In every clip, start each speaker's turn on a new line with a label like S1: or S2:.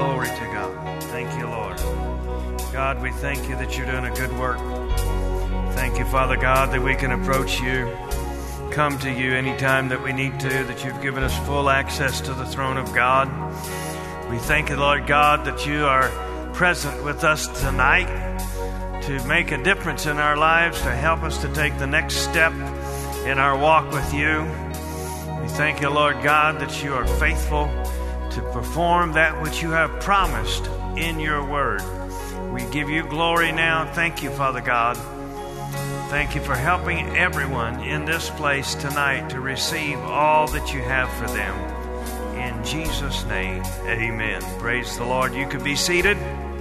S1: Glory to God. Thank you, Lord. God, we thank you that you're doing a good work. Thank you, Father God, that we can approach you, come to you anytime that we need to, that you've given us full access to the throne of God. We thank you, Lord God, that you are present with us tonight to make a difference in our lives, to help us to take the next step in our walk with you. We thank you, Lord God, that you are faithful to perform that which you have promised in your word. We give you glory now. Thank you, Father God. Thank you for helping everyone in this place tonight to receive all that you have for them. In Jesus' name, amen. Praise the Lord. You could be seated.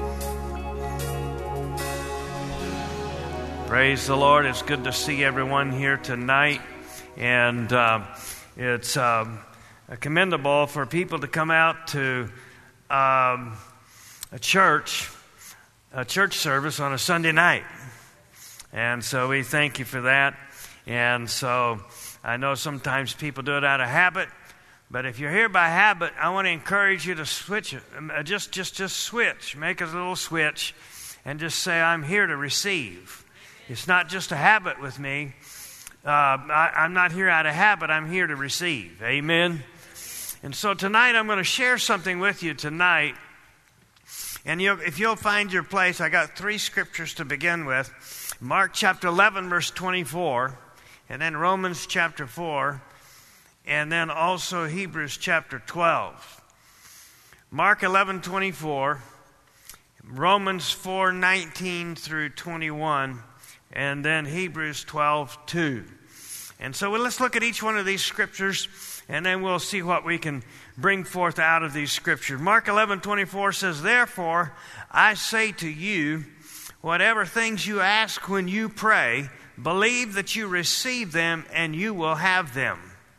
S1: Praise the Lord. It's good to see everyone here tonight. And it's commendable for people to come out to a church service on a Sunday night. And so we thank you for that. And so I know sometimes people do it out of habit, but if you're here by habit, I want to encourage you to switch it. Just switch. Make a little switch and just say, I'm here to receive. It's not just a habit with me. I'm not here out of habit. I'm here to receive. Amen. And so tonight I'm going to share something with you tonight. And if you'll find your place, I got 3 scriptures to begin with. Mark chapter 11, verse 24, and then Romans chapter 4, and then also Hebrews chapter 12. Mark 11, 24, Romans 4, 19 through 21, and then Hebrews 12, 2. And so let's look at each one of these scriptures, and then we'll see what we can bring forth out of these scriptures. Mark 11, 24 says, Therefore, I say to you, whatever things you ask when you pray, believe that you receive them and you will have them.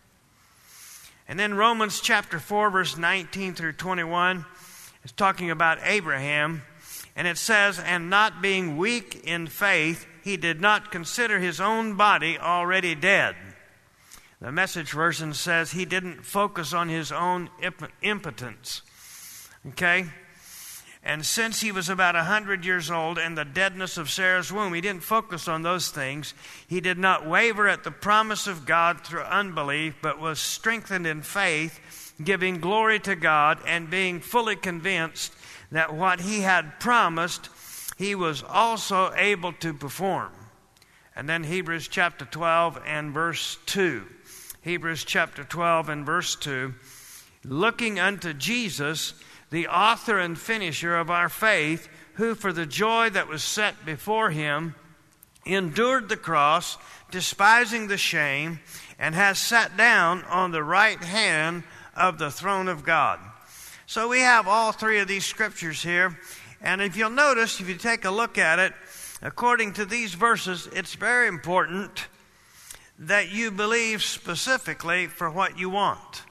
S1: And then Romans chapter 4, verse 19 through 21 is talking about Abraham. And it says, And not being weak in faith, he did not consider his own body already dead. The Message version says he didn't focus on his own impotence. Okay? And since he was about 100 years old and the deadness of Sarah's womb, he didn't focus on those things. He did not waver at the promise of God through unbelief, but was strengthened in faith, giving glory to God and being fully convinced that what he had promised, he was also able to perform. And then Hebrews chapter 12 and verse 2. Hebrews chapter 12 and verse 2. Looking unto Jesus, the author and finisher of our faith, who for the joy that was set before him endured the cross, despising the shame, and has sat down on the right hand of the throne of God. So we have all 3 of these scriptures here. And if you'll notice, if you take a look at it, according to these verses, it's very important that you believe specifically for what you want.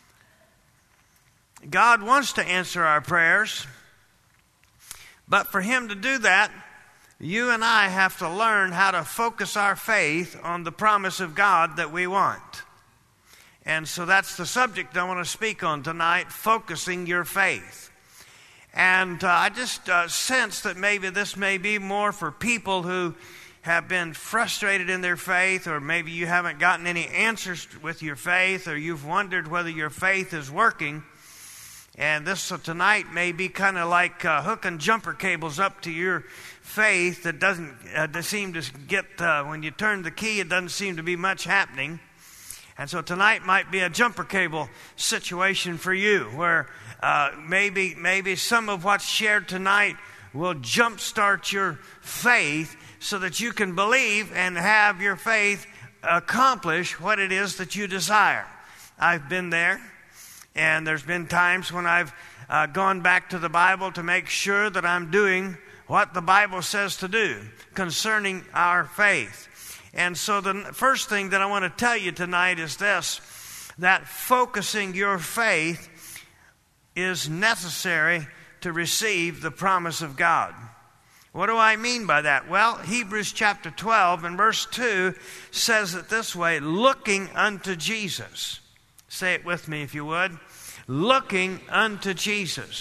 S1: God wants to answer our prayers, but for him to do that, you and I have to learn how to focus our faith on the promise of God that we want. And so that's the subject I want to speak on tonight, focusing your faith. And I just sense that maybe this may be more for people who have been frustrated in their faith, or maybe you haven't gotten any answers with your faith, or you've wondered whether your faith is working. And this tonight may be kind of like hooking jumper cables up to your faith that doesn't seem to get, when you turn the key, it doesn't seem to be much happening. And so tonight might be a jumper cable situation for you, where maybe some of what's shared tonight will jumpstart your faith so that you can believe and have your faith accomplish what it is that you desire. I've been there. And there's been times when I've gone back to the Bible to make sure that I'm doing what the Bible says to do concerning our faith. And so the first thing that I want to tell you tonight is this, that focusing your faith is necessary to receive the promise of God. What do I mean by that? Well, Hebrews chapter 12 and verse 2 says it this way, looking unto Jesus. Say it with me if you would. Looking unto Jesus.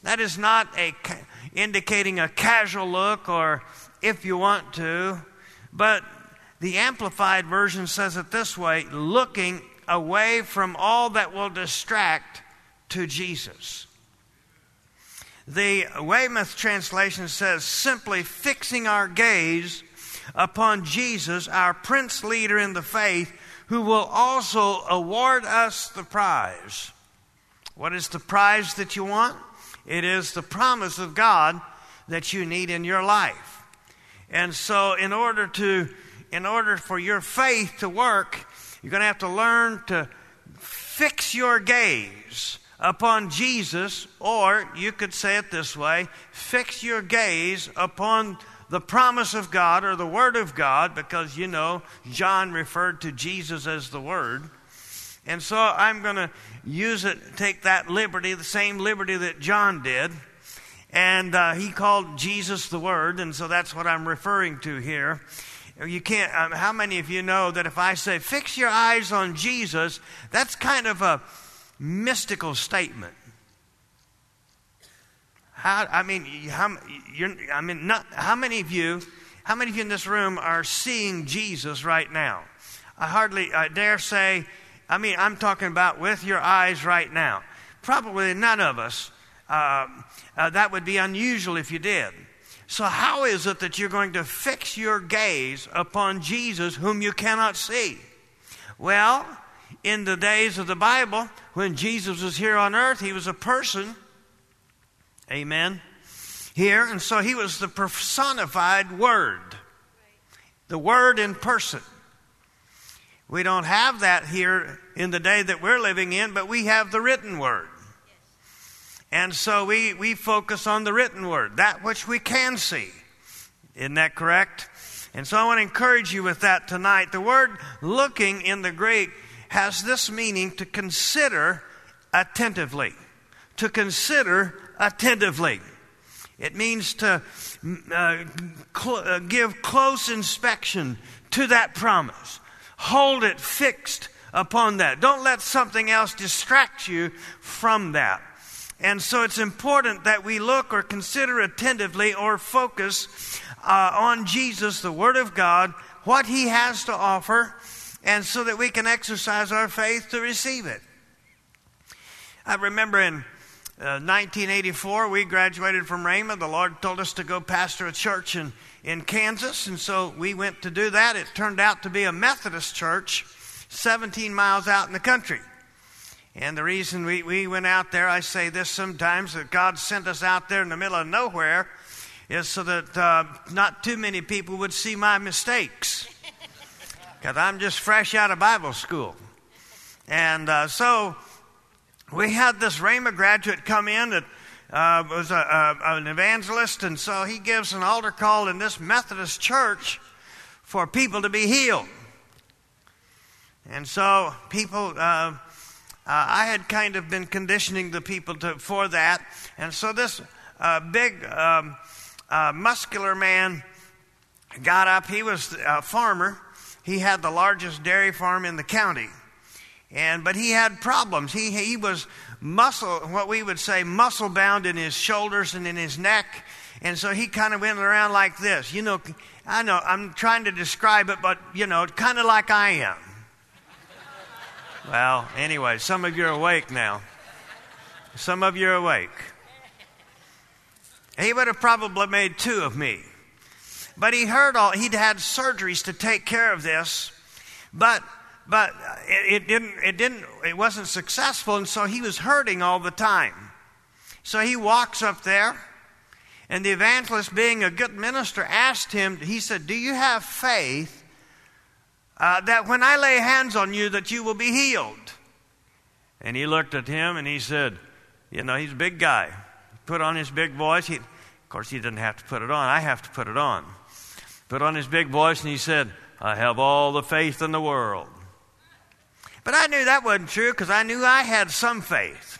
S1: That is not indicating a casual look or if you want to, but the Amplified Version says it this way: looking away from all that will distract to Jesus. The Weymouth translation says simply fixing our gaze upon Jesus, our Prince leader in the faith, who will also award us the prize. What is the prize that you want? It is the promise of God that you need in your life. And so in order for your faith to work, you're going to have to learn to fix your gaze upon Jesus, or you could say it this way: fix your gaze upon the promise of God or the Word of God, because you know John referred to Jesus as the Word. And so I'm going to take that liberty, the same liberty that John did, and he called Jesus the Word, and so that's what I'm referring to here. You can't. How many of you know that if I say fix your eyes on Jesus, that's kind of a mystical statement? How many of you in this room are seeing Jesus right now? I dare say. I'm talking about with your eyes right now. Probably none of us. That would be unusual if you did. So how is it that you're going to fix your gaze upon Jesus whom you cannot see? Well, in the days of the Bible, when Jesus was here on earth, he was a person. Amen. Here, and so he was the personified Word. The Word in person. We don't have that here in the day that we're living in, but we have the written Word. And so we focus on the written Word, that which we can see. Isn't that correct? And so I want to encourage you with that tonight. The word looking in the Greek has this meaning: to consider attentively. To consider attentively. It means to give close inspection to that promise. Hold it fixed upon that. Don't let something else distract you from that. And so it's important that we look or consider attentively or focus on Jesus, the Word of God, what He has to offer, and so that we can exercise our faith to receive it. I remember in 1984, we graduated from Rhema. The Lord told us to go pastor a church in Kansas, and so we went to do that. It turned out to be a Methodist church 17 miles out in the country. And the reason we went out there, I say this sometimes, that God sent us out there in the middle of nowhere, is so that not too many people would see my mistakes. Because I'm just fresh out of Bible school. And so we had this Rhema graduate come in that was an evangelist, and so he gives an altar call in this Methodist church for people to be healed. And so people... I had kind of been conditioning the people for that. And so this big muscular man got up. He was a farmer. He had the largest dairy farm in the county. But he had problems. He was what we would say muscle bound in his shoulders and in his neck. And so he kind of went around like this. I know I'm trying to describe it, but, kind of like I am. Well, anyway, some of you are awake now. Some of you are awake. He would have probably made two of me. But he'd had surgeries to take care of this, but it wasn't successful, and so he was hurting all the time. So he walks up there, and the evangelist, being a good minister, asked him, he said, "Do you have faith that when I lay hands on you that you will be healed?" And he looked at him and he said, he's a big guy. He put on his big voice. Of course, he didn't have to put it on. I have to put it on. Put on his big voice and he said, "I have all the faith in the world." But I knew that wasn't true, because I knew I had some faith.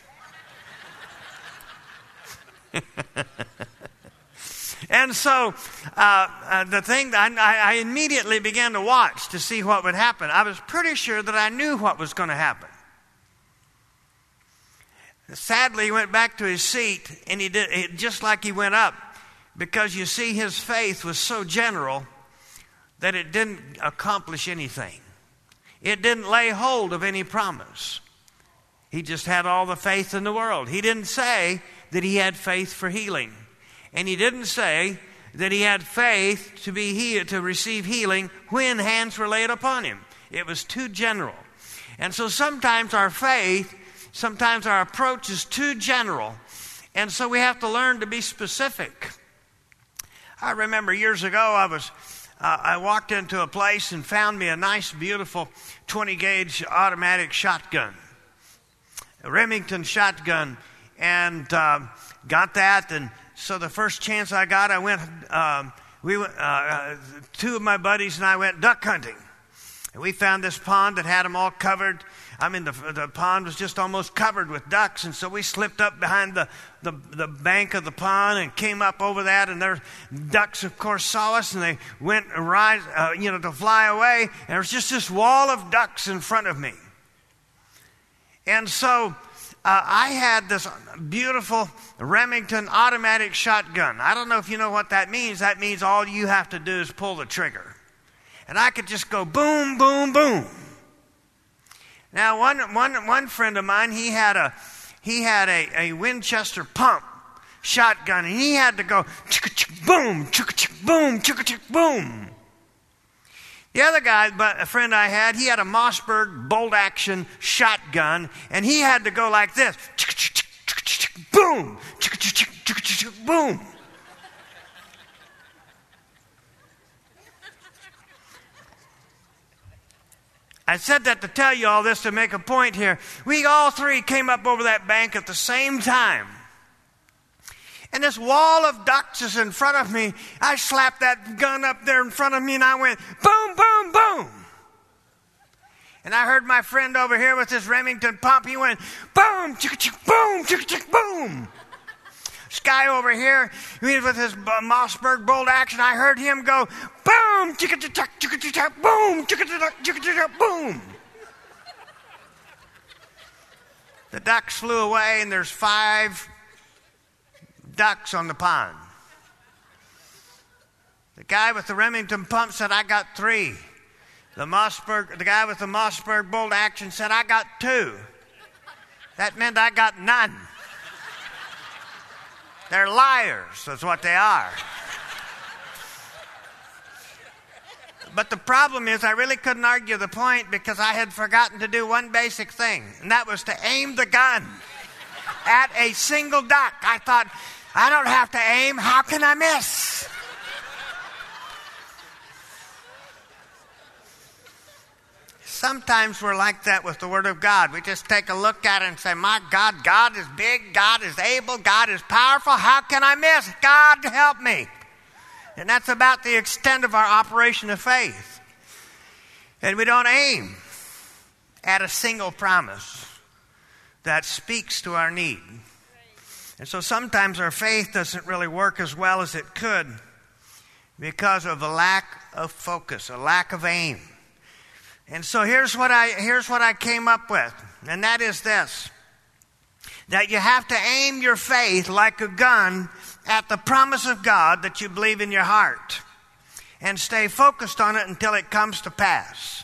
S1: And so the thing, I immediately began to watch to see what would happen. I was pretty sure that I knew what was going to happen. Sadly, he went back to his seat, and he did it just like he went up, because you see, his faith was so general that it didn't accomplish anything. It didn't lay hold of any promise. He just had all the faith in the world. He didn't say that he had faith for healing, and he didn't say that he had faith to be healed, to receive healing when hands were laid upon him. It was too general. And so sometimes our faith, sometimes our approach is too general, and so we have to learn to be specific. I remember years ago I walked into a place and found me a nice, beautiful 20-gauge automatic shotgun, a Remington shotgun, and got that. And so the first chance I got, I went. Two of my buddies and I went duck hunting, and we found this pond that had them all covered. I mean, the pond was just almost covered with ducks, and so we slipped up behind the bank of the pond and came up over that, and their ducks, of course, saw us, and they went to fly away, and there was just this wall of ducks in front of me. And so I had this beautiful Remington automatic shotgun. I don't know if you know what that means. That means all you have to do is pull the trigger, and I could just go boom, boom, boom. Now, one friend of mine, he had a Winchester pump shotgun, and he had to go boom, boom, boom. The other guy, a friend I had, he had a Mossberg bolt action shotgun, and he had to go like this, boom, boom. I said that to tell you all this to make a point here. We all three came up over that bank at the same time. And this wall of ducks is in front of me. I slapped that gun up there in front of me, and I went boom, boom, boom. And I heard my friend over here with his Remington pump. He went boom, boom, boom. This guy over here, with his Mossberg bolt action, I heard him go boom, boom, boom. The ducks flew away, and there's 5 ducks on the pond. The guy with the Remington pump said, I got 3. The guy with the Mossberg bolt action said, I got 2. That meant I got none. They're liars, that's what they are. But the problem is I really couldn't argue the point, because I had forgotten to do one basic thing, and that was to aim the gun at a single duck. I thought, I don't have to aim, how can I miss? Sometimes we're like that with the Word of God. We just take a look at it and say, my God, God is big, God is able, God is powerful. How can I miss? God, help me. And that's about the extent of our operation of faith. And we don't aim at a single promise that speaks to our need. And so sometimes our faith doesn't really work as well as it could because of a lack of focus, a lack of aim. And so here's what I came up with, and that is this: that you have to aim your faith like a gun at the promise of God that you believe in your heart, and stay focused on it until it comes to pass.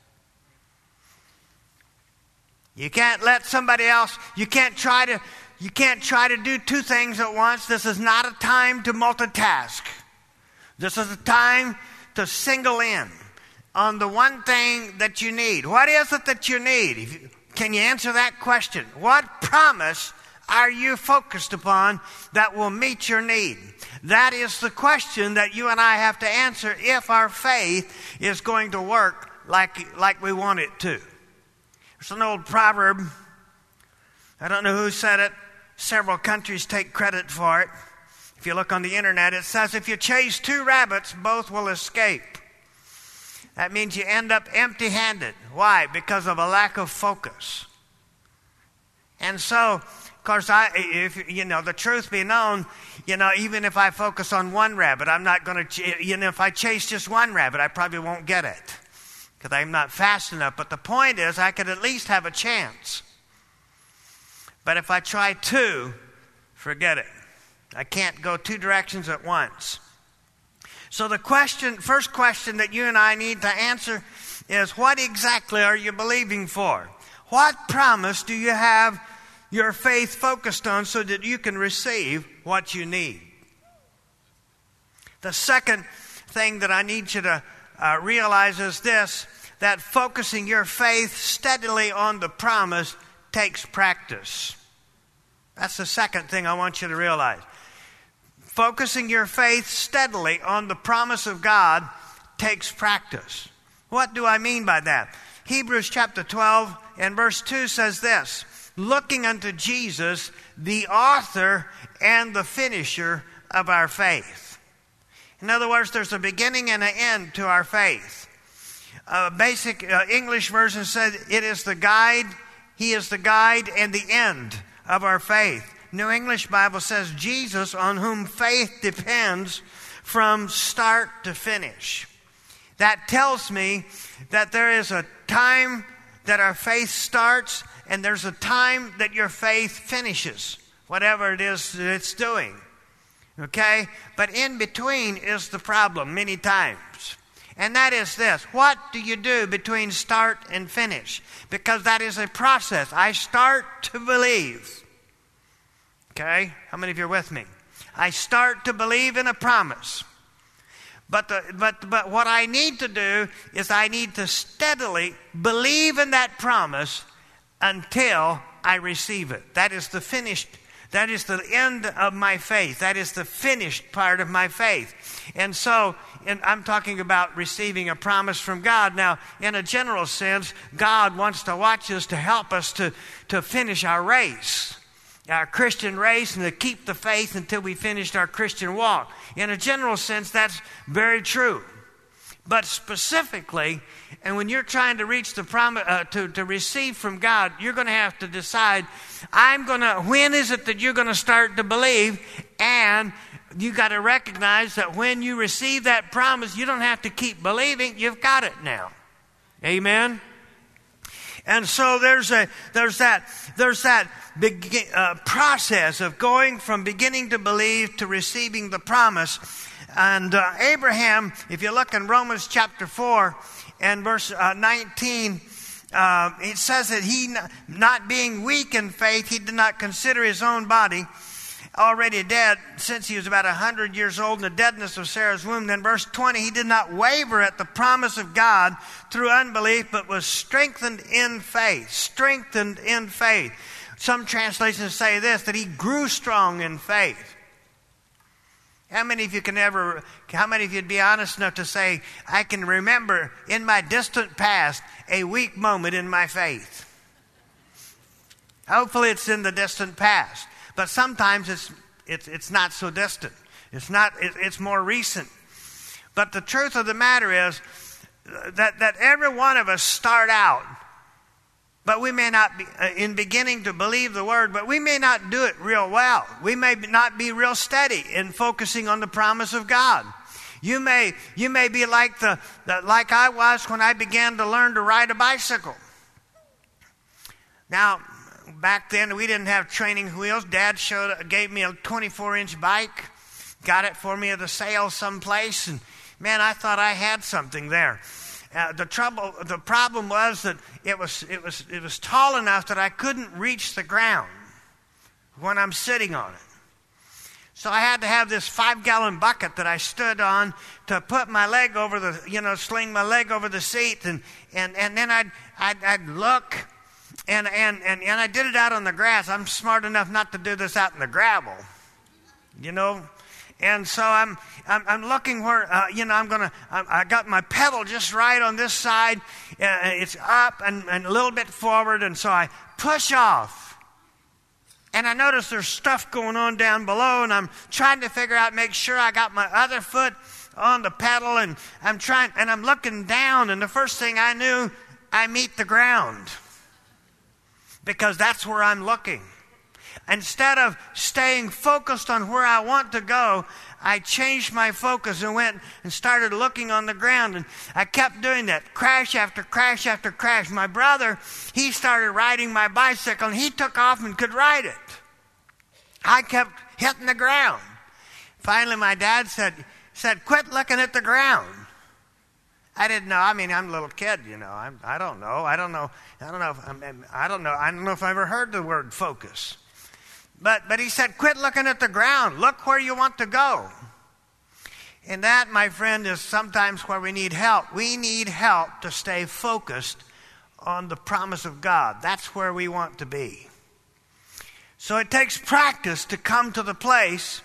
S1: You can't let somebody else, you can't try to do 2 things at once. This is not a time to multitask. This is a time to single in on the one thing that you need. What is it that you need? Can you answer that question? What promise are you focused upon that will meet your need? That is the question that you and I have to answer if our faith is going to work like we want it to. There's an old proverb. I don't know who said it. Several countries take credit for it. If you look on the internet, it says, if you chase 2 rabbits, both will escape. That means you end up empty-handed. Why? Because of a lack of focus. And so, of course, the truth be known, even if I focus on 1 rabbit, I'm not going to, if I chase just 1 rabbit, I probably won't get it because I'm not fast enough. But the point is, I could at least have a chance. But if I try 2, forget it. I can't go 2 directions at once. So the first question that you and I need to answer is, what exactly are you believing for? What promise do you have your faith focused on so that you can receive what you need? The second thing that I need you to realize is this, that focusing your faith steadily on the promise takes practice. That's the second thing I want you to realize. Focusing your faith steadily on the promise of God takes practice. What do I mean by that? Hebrews chapter 12 and verse 2 says this, looking unto Jesus, the author and the finisher of our faith. In other words, there's a beginning and an end to our faith. Basic English version said it is the guide, he is the guide and the end of our faith. New English Bible says Jesus, on whom faith depends from start to finish. That tells me that there is a time that our faith starts and there's a time that your faith finishes, whatever it is that it's doing. Okay? But in between is the problem many times. And that is this. What do you do between start and finish? Because that is a process. I start to believe. Okay? How many of you are with me? I start to believe in a promise. But what I need to do is I need to steadily believe in that promise until I receive it. That is the end of my faith. That is the finished part of my faith. And so, I'm talking about receiving a promise from God. Now, in a general sense, God wants to watch us to help us to finish our race. Our Christian race, and to keep the faith until we finished our Christian walk. In a general sense, that's very true. But specifically, and when you're trying to reach the promise, to receive from God, you're going to have to decide, when is it that you're going to start to believe? And you got to recognize that when you receive that promise, you don't have to keep believing. You've got it now. Amen? And so there's that process of going from beginning to believe to receiving the promise. And Abraham, if you look in Romans chapter 4 and verse 19, it says that he, not being weak in faith, he did not consider his own body already dead, since he was about 100 years old in the deadness of Sarah's womb. Then verse 20, he did not waver at the promise of God through unbelief, but was strengthened in faith. Strengthened in faith. Some translations say this, that he grew strong in faith. How many of you would be honest enough to say, I can remember in my distant past a weak moment in my faith? Hopefully it's in the distant past. But sometimes it's not so distant. It's more recent. But the truth of the matter is that every one of us start out, but we may not be in beginning to believe the word, but we may not do it real well. We may not be real steady in focusing on the promise of God. You may be like I was when I began to learn to ride a bicycle. Now, back then, we didn't have training wheels. Dad gave me a 24-inch bike, got it for me at a sale someplace, and man, I thought I had something there. The problem was that it was tall enough that I couldn't reach the ground when I'm sitting on it. So I had to have this 5-gallon bucket that I stood on to put my leg over sling my leg over the seat, and then I'd look. And I did it out on the grass. I'm smart enough not to do this out in the gravel, And so I'm looking where I got my pedal just right on this side. It's up and a little bit forward, and so I push off. And I notice there's stuff going on down below, and I'm trying to make sure I got my other foot on the pedal, and I'm looking down, and the first thing I knew, I meet the ground. Because that's where I'm looking.
S2: Instead of staying focused on where I want to go, I changed my focus and went and started looking on the ground. And I kept doing that, crash after crash after crash. My brother, he started riding my bicycle, and he took off and could ride it. I kept hitting the ground. Finally, my dad said, quit looking at the ground. I didn't know. I mean, I'm a little kid, you know. I don't know. I don't know if I ever heard the word focus. But he said, quit looking at the ground. Look where you want to go. And that, my friend, is sometimes where we need help. We need help to stay focused on the promise of God. That's where we want to be. So it takes practice to come to the place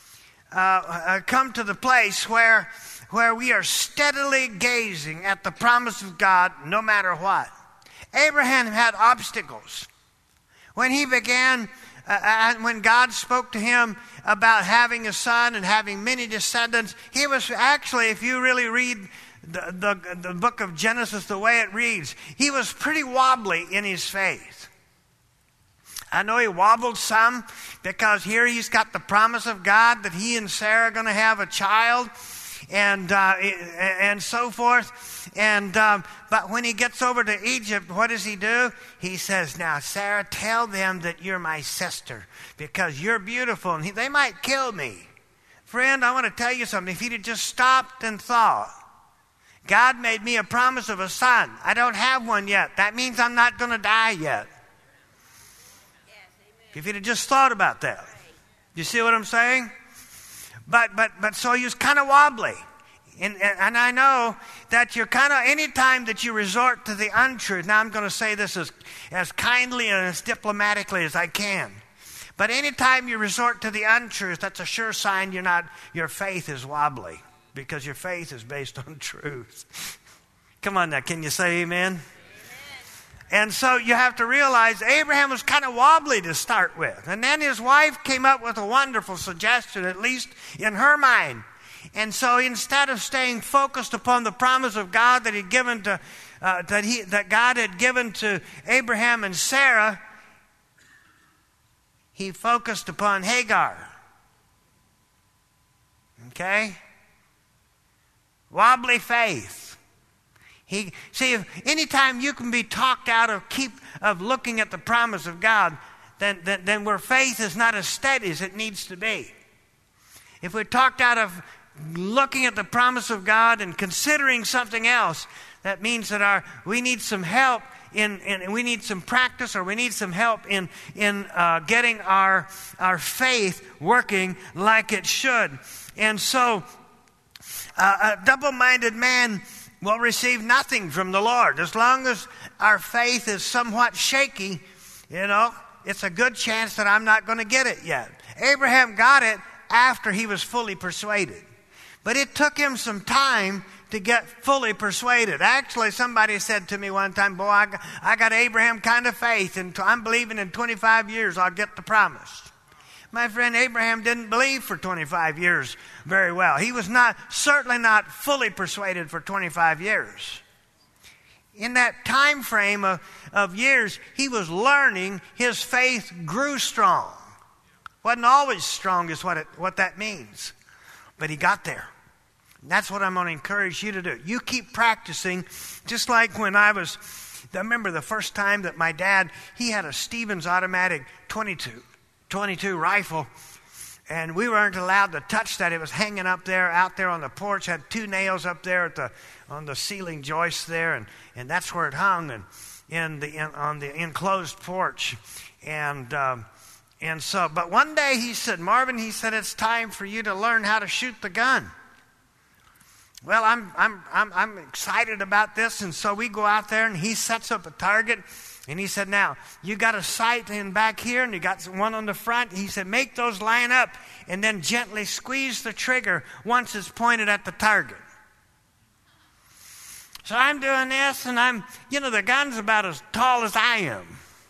S2: where we are steadily gazing at the promise of God no matter what. Abraham had obstacles. When he began, when God spoke to him about having a son and having many descendants, he was actually, if you really read the book of Genesis the way it reads, he was pretty wobbly in his faith. I know he wobbled some because here he's got the promise of God that he and Sarah are going to have a child and so forth. But when he gets over to Egypt, what does he do? He says, now, Sarah, tell them that you're my sister because you're beautiful and they might kill me. Friend, I want to tell you something. If he'd have just stopped and thought, God made me a promise of a son. I don't have one yet. That means I'm not going to die yet. If he'd have just thought about that. You see what I'm saying? But so he was kind of wobbly. And I know that you're kind of, anytime that you resort to the untruth, now I'm going to say this as kindly and as diplomatically as I can. But anytime you resort to the untruth, that's a sure sign your faith is wobbly. Because your faith is based on truth. Come on now, can you say amen? And so you have to realize Abraham was kind of wobbly to start with. And then his wife came up with a wonderful suggestion, at least in her mind. And so instead of staying focused upon the promise of God that that God had given to Abraham and Sarah, he focused upon Hagar. Okay? Wobbly faith. Anytime you can be talked out of looking at the promise of God, then where faith is not as steady as it needs to be. If we're talked out of looking at the promise of God and considering something else, that means that we need some help we need some practice, or we need some help in getting our faith working like it should. And so a double-minded man will receive nothing from the Lord. As long as our faith is somewhat shaky, it's a good chance that I'm not going to get it yet. Abraham got it after he was fully persuaded. But it took him some time to get fully persuaded. Actually, somebody said to me one time, boy, I got Abraham kind of faith, and I'm believing in 25 years I'll get the promise. My friend, Abraham didn't believe for 25 years very well. He was certainly not fully persuaded for 25 years. In that time frame of years, he was learning. His faith grew strong. Wasn't always strong is what that means. But he got there. And that's what I'm going to encourage you to do. You keep practicing, just like when I remember the first time that my dad, he had a Stevens automatic 22 rifle, and we weren't allowed to touch that. It was hanging out there on the porch, had 2 nails up there on the ceiling joist there, and that's where it hung, and on the enclosed porch. And so, but one day he said, Marvin, it's time for you to learn how to shoot the gun. Well, I'm excited about this, and so we go out there, and he sets up a target. And he said, now, you got a sight in back here, and you got one on the front. He said, make those line up, and then gently squeeze the trigger once it's pointed at the target. So I'm doing this, and the gun's about as tall as I am.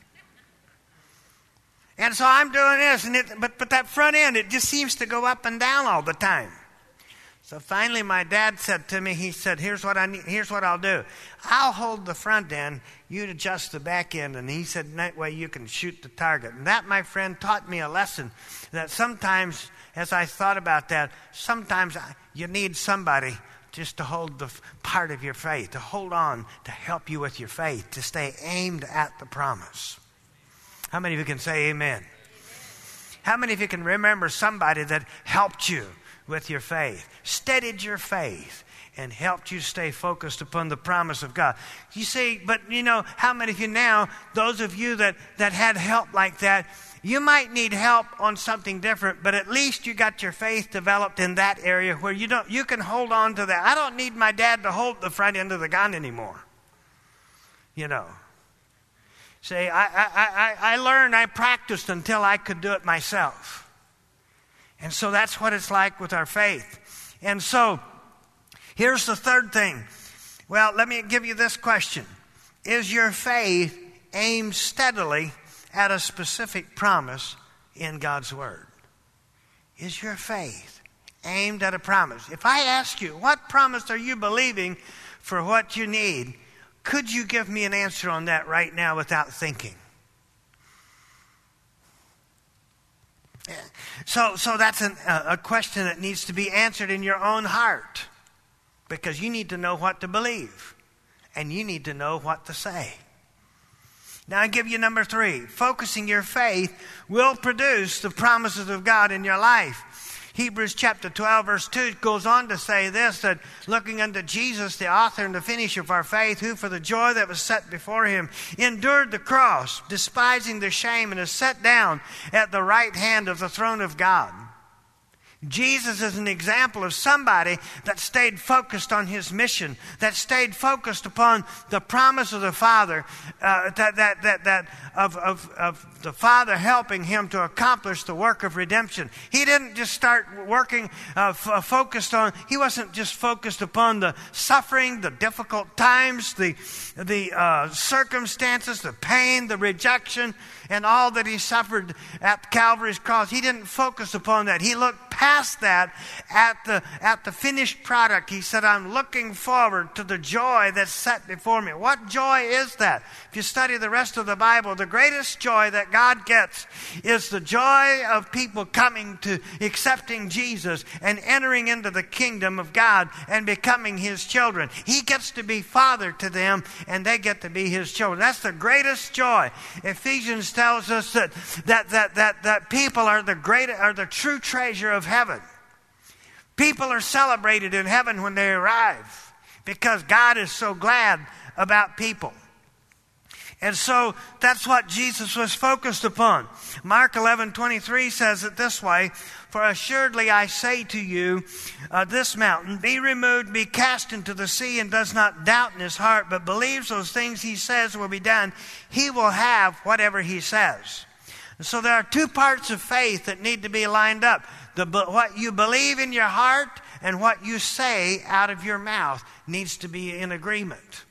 S2: And so I'm doing this, but that front end, it just seems to go up and down all the time. So finally my dad said to me, he said, here's what I'll do. I'll hold the front end, you adjust the back end. And he said, that way you can shoot the target. And that, my friend, taught me a lesson that sometimes, as I thought about that, sometimes you need somebody just to hold the part of your faith, to hold on, to help you with your faith, to stay aimed at the promise. How many of you can say amen? How many of you can remember somebody that helped you with your faith, steadied your faith, and helped you stay focused upon the promise of God? You say, but how many of you now, those of you that had help like that, you might need help on something different, but at least you got your faith developed in that area where you can hold on to that. I don't need my dad to hold the front end of the gun anymore. Say, I learned, I practiced until I could do it myself. And so that's what it's like with our faith. And so here's the third thing. Well, let me give you this question. Is your faith aimed steadily at a specific promise in God's Word? Is your faith aimed at a promise? If I ask you, what promise are you believing for what you need? Could you give me an answer on that right now without thinking? So that's a question that needs to be answered in your own heart, because you need to know what to believe and you need to know what to say. Now I give you number 3. Focusing your faith will produce the promises of God in your life. Hebrews chapter 12 verse 2 goes on to say this, that looking unto Jesus, the author and the finisher of our faith, who for the joy that was set before him endured the cross, despising the shame, and is set down at the right hand of the throne of God. Jesus is an example of somebody that stayed focused on his mission, that stayed focused upon the promise of the Father, of the Father helping him to accomplish the work of redemption. He didn't just start working focused on. He wasn't just focused upon the suffering, the difficult times, the circumstances, the pain, the rejection, and all that he suffered at Calvary's cross. He didn't focus upon that. He looked past that at the finished product. He said, I'm looking forward to the joy that's set before me. What joy is that? If you study the rest of the Bible, the greatest joy that God gets is the joy of people coming to accepting Jesus and entering into the kingdom of God and becoming his children. He gets to be father to them and they get to be his children. That's the greatest joy. Ephesians tells us that people are the true treasure of heaven. People are celebrated in heaven when they arrive because God is so glad about people. And so that's what Jesus was focused upon. Mark 11:23 says it this way, for assuredly I say to you, this mountain, be removed, be cast into the sea, and does not doubt in his heart, but believes those things he says will be done, he will have whatever he says. And so there are two parts of faith that need to be lined up. What you believe in your heart and what you say out of your mouth needs to be in agreement.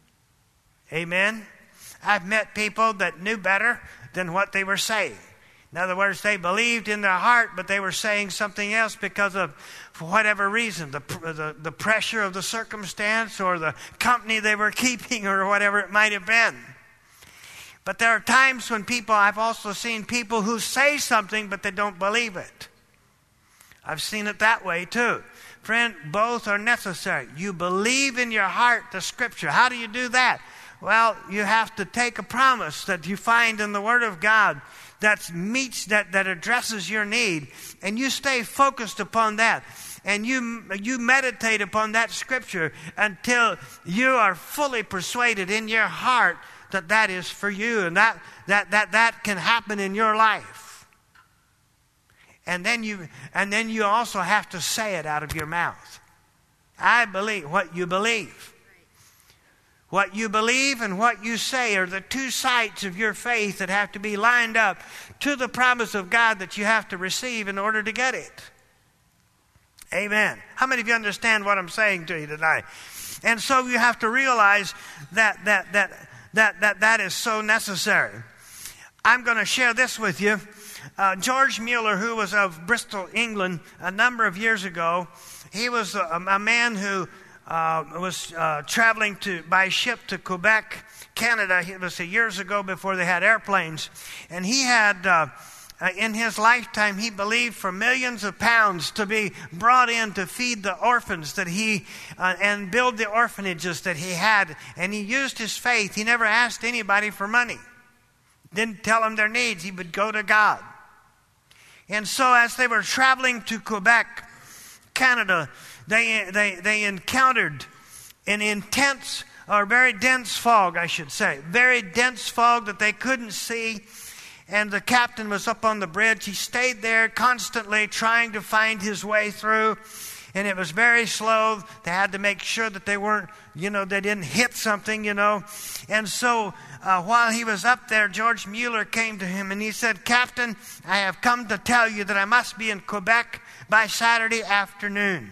S2: Amen? I've met people that knew better than what they were saying. In other words, they believed in their heart, but they were saying something else because of, for whatever reason, the pressure of the circumstance or the company they were keeping or whatever it might have been. But there are times when I've also seen people who say something, but they don't believe it. I've seen it that way too. Friend, both are necessary. You believe in your heart the Scripture. How do you do that? Well, you have to take a promise that you find in the Word of God that addresses your need, and you stay focused upon that. And you meditate upon that Scripture until you are fully persuaded in your heart that is for you, and that can happen in your life. And then you also have to say it out of your mouth. I believe what you believe. What you believe and what you say are the two sides of your faith that have to be lined up to the promise of God that you have to receive in order to get it. Amen. How many of you understand what I'm saying to you tonight? And so you have to realize that is so necessary. I'm going to share this with you. George Mueller, who was of Bristol, England, a number of years ago, he was a man who was traveling by ship to Quebec, Canada. It was years ago before they had airplanes. And he had, in his lifetime, he believed for millions of pounds to be brought in to feed the orphans that and build the orphanages that he had. And he used his faith. He never asked anybody for money. Didn't tell them their needs. He would go to God. And so as they were traveling to Quebec, Canada, they encountered an intense or very dense fog, I should say. Very dense fog that they couldn't see. And the captain was up on the bridge. He stayed there constantly trying to find his way through. And it was very slow. They had to make sure that they weren't, they didn't hit something, And so while he was up there, George Mueller came to him and he said, "Captain, I have come to tell you that I must be in Quebec by Saturday afternoon."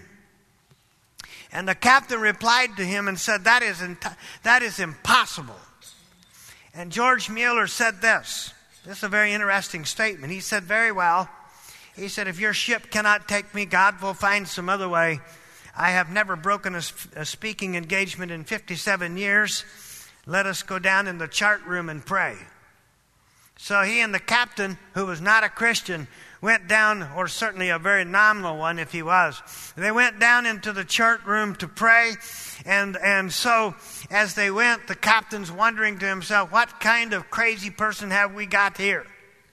S2: And the captain replied to him and said, that is impossible. And George Mueller said this. This is a very interesting statement. He said, "Very well." He said, "If your ship cannot take me, God will find some other way. I have never broken a speaking engagement in 57 years. Let us go down in the chart room and pray." So he and the captain, who was not a Christian, went down, or certainly a very nominal one if he was. They went down into the chart room to pray. And so as they went, the captain's wondering to himself, what kind of crazy person have we got here?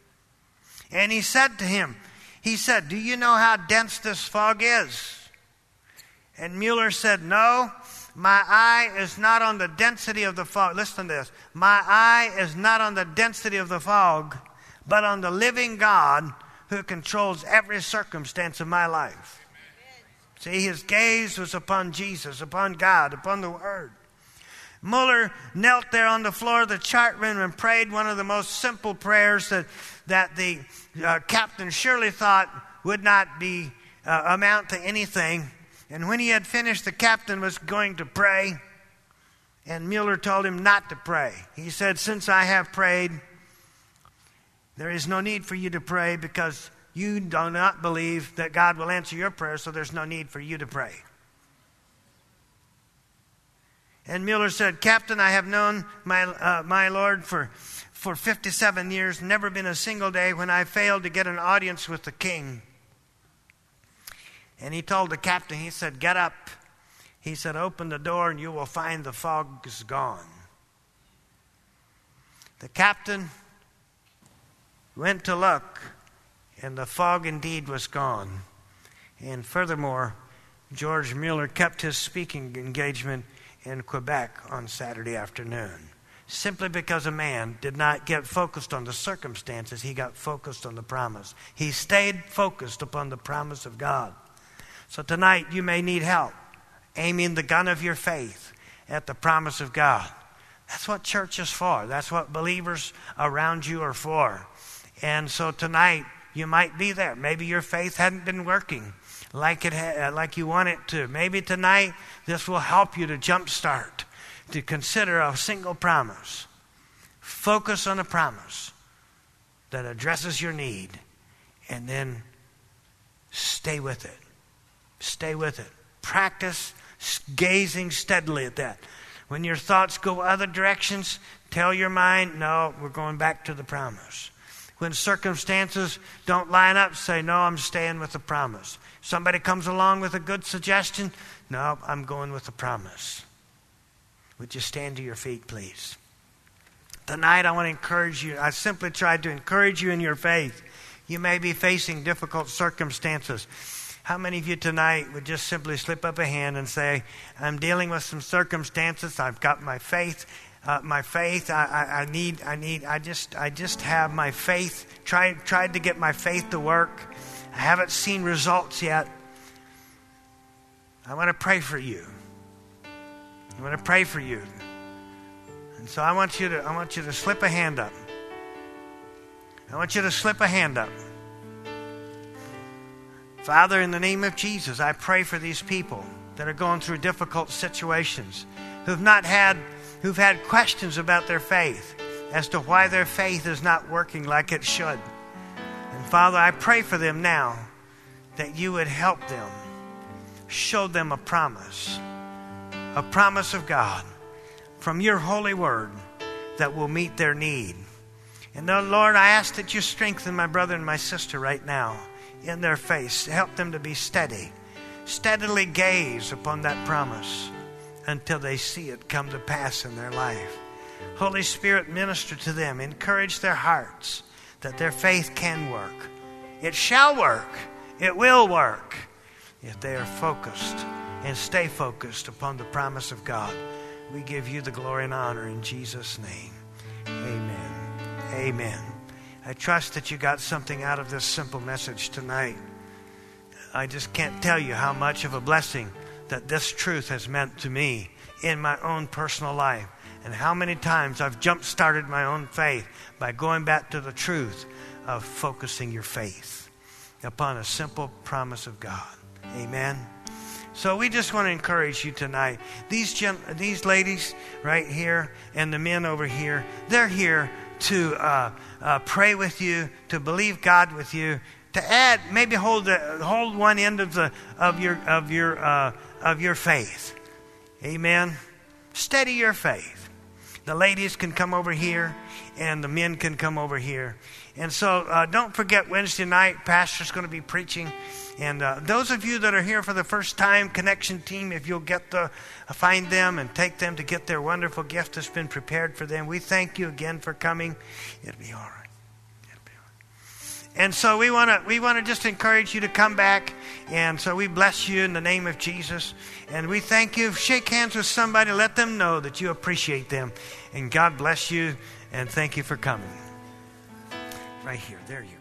S2: And he said to him, "Do you know how dense this fog is?" And Mueller said, "No, my eye is not on the density of the fog." Listen to this. "My eye is not on the density of the fog, but on the living God who controls every circumstance of my life." See, his gaze was upon Jesus, upon God, upon the Word. Mueller knelt there on the floor of the chart room and prayed one of the most simple prayers that the captain surely thought would not amount to anything. And when he had finished, the captain was going to pray, and Mueller told him not to pray. He said, "Since I have prayed, there is no need for you to pray because you do not believe that God will answer your prayer, so there's no need for you to pray." And Mueller said, "Captain, I have known my Lord for 57 years, never been a single day when I failed to get an audience with the king." And he told the captain, he said, "Get up." He said, "Open the door and you will find the fog is gone." The captain went to look, and the fog indeed was gone. And furthermore, George Mueller kept his speaking engagement in Quebec on Saturday afternoon. Simply because a man did not get focused on the circumstances, he got focused on the promise. He stayed focused upon the promise of God. So tonight you may need help aiming the gun of your faith at the promise of God. That's what church is for. That's what believers around you are for. And so tonight you might be there. Maybe your faith hadn't been working like you want it to. Maybe tonight this will help you to jumpstart, to consider a single promise. Focus on a promise that addresses your need, and then stay with it. Stay with it. Practice gazing steadily at that. When your thoughts go other directions, tell your mind, "No, we're going back to the promise." When circumstances don't line up, say, "No, I'm staying with the promise." Somebody comes along with a good suggestion, "No, I'm going with the promise." Would you stand to your feet, please? Tonight, I want to encourage you. I simply tried to encourage you in your faith. You may be facing difficult circumstances. How many of you tonight would just simply slip up a hand and say, "I'm dealing with some circumstances. I've got my faith. I just have my faith. Tried to get my faith to work. I haven't seen results yet." I want to pray for you. I want to pray for you. And so I want you to slip a hand up. I want you to slip a hand up. Father, in the name of Jesus, I pray for these people that are going through difficult situations, who've had questions about their faith as to why their faith is not working like it should. And Father, I pray for them now that you would help them. show them a promise of God from your holy word that will meet their need. And then, Lord, I ask that you strengthen my brother and my sister right now in their faith. Help them to be steady. Steadily gaze upon that promise until they see it come to pass in their life. Holy Spirit, minister to them. Encourage their hearts that their faith can work. It shall work. It will work if they are focused and stay focused upon the promise of God. We give you the glory and honor in Jesus' name. Amen. Amen. I trust that you got something out of this simple message tonight. I just can't tell you how much of a blessing that this truth has meant to me in my own personal life, and how many times I've jump-started my own faith by going back to the truth of focusing your faith upon a simple promise of God. Amen. So we just want to encourage you tonight. These ladies right here and the men over here, they're here to pray with you, to believe God with you, to add, maybe hold one end of your faith. Amen. Steady your faith. The ladies can come over here, and the men can come over here. And so don't forget, Wednesday night, Pastor's going to be preaching. And those of you that are here for the first time, Connection Team, if you'll get to find them and take them to get their wonderful gift that's been prepared for them, we thank you again for coming. It'll be all right. And so we want to just encourage you to come back. And so we bless you in the name of Jesus. And we thank you. Shake hands with somebody. Let them know that you appreciate them. And God bless you. And thank you for coming. Right here. There you go.